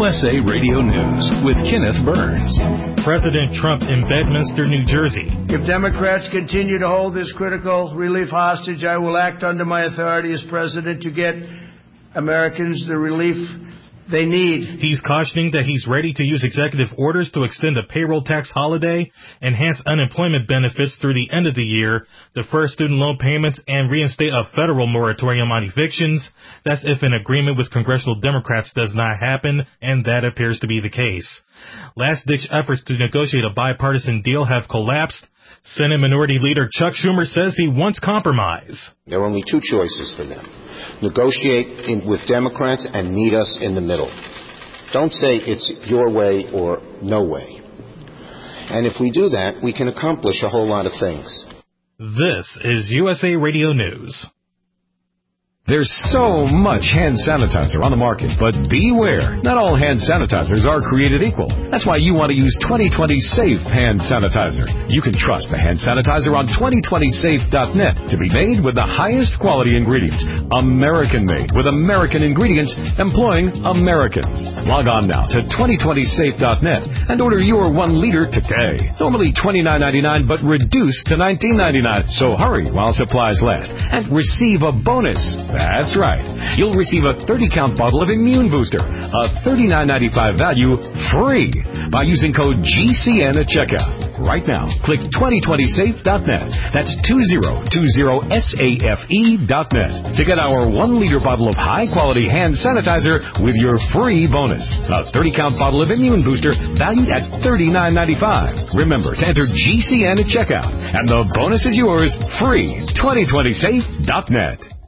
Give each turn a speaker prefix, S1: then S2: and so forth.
S1: USA Radio News with Kenneth Burns.
S2: President Trump in Bedminster, New Jersey.
S3: If Democrats continue to hold this critical relief hostage, I will act under my authority as president to get Americans the relief they need.
S2: He's cautioning that he's ready to use executive orders to extend the payroll tax holiday, enhance unemployment benefits through the end of the year, defer student loan payments, and reinstate a federal moratorium on evictions. That's if an agreement with congressional Democrats does not happen, and that appears to be the case. Last-ditch efforts to negotiate a bipartisan deal have collapsed. Senate Minority Leader Chuck Schumer says he wants compromise.
S4: There are only two choices for them. Negotiate with Democrats and meet us in the middle. Don't say it's your way or no way. And if we do that, we can accomplish a whole lot of things.
S2: This is USA Radio News.
S1: There's so much hand sanitizer on the market, but beware. Not all hand sanitizers are created equal. That's why you want to use 2020 Safe Hand Sanitizer. You can trust the hand sanitizer on 2020safe.net to be made with the highest quality ingredients. American-made with American ingredients employing Americans. Log on now to 2020safe.net and order your 1 liter today. Normally $29.99, but reduced to $19.99. So hurry while supplies last and receive a bonus. That's right. You'll receive a 30-count bottle of Immune Booster, a $39.95 value, free by using code GCN at checkout. Right now, click 2020safe.net. That's 2020safe.net to get our 1-liter bottle of high-quality hand sanitizer with your free bonus. A 30-count bottle of Immune Booster valued at $39.95. Remember to enter GCN at checkout, and the bonus is yours free. 2020safe.net.